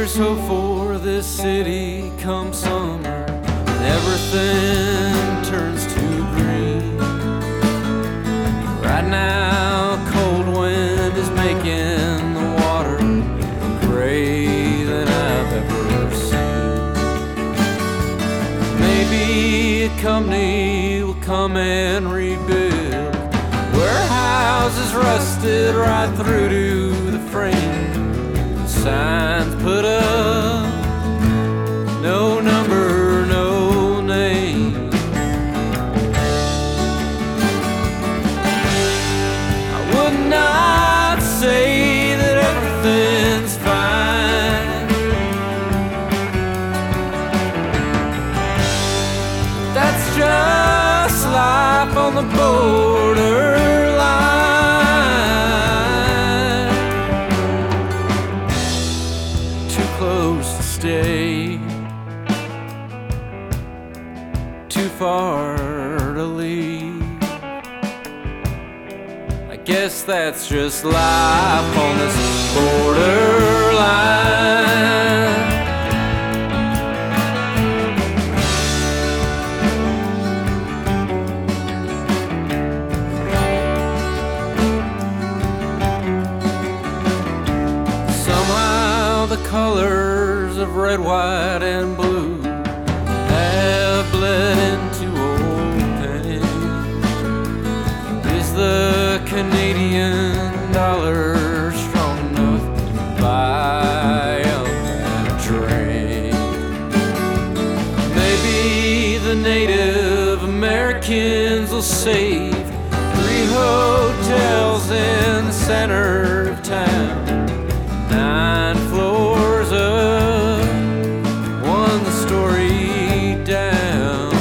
There's hope for this city come summer, and everything turns to green. Right now, cold wind is making the water gray than I've ever seen. Maybe a company will come and rebuild warehouses rusted right through to the frame. Signs put up, no number, no name. I would not say that everything's fine. That's just life on the borderline. Close to stay, too far to leave. I guess that's just life on this borderline. The colors of red, white, and blue have bled into old pain. Is the Canadian dollar strong enough to buy a train? Maybe the Native Americans will save 3 hotels in the center of town. 9 floors up, 1 the story down.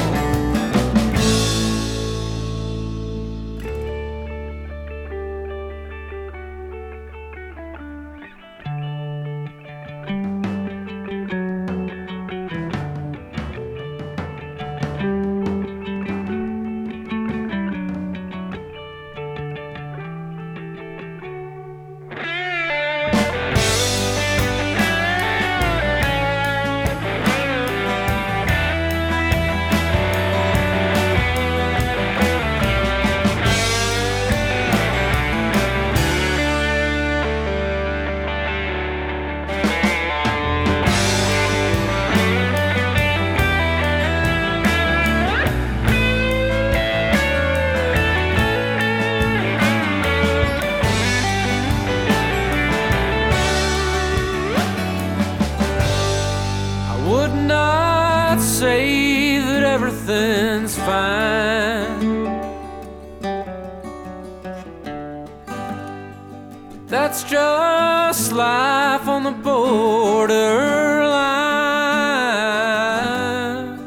Would not say that everything's fine. That's just life on the borderline.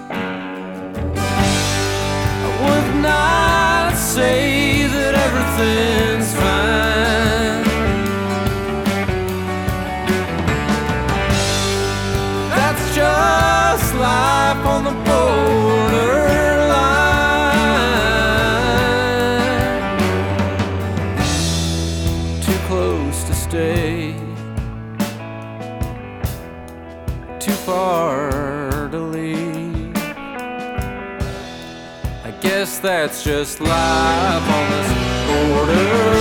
I would not say that everything's fine. Just life on the borderline. Too close to stay, too far to leave. I guess that's just life on this border.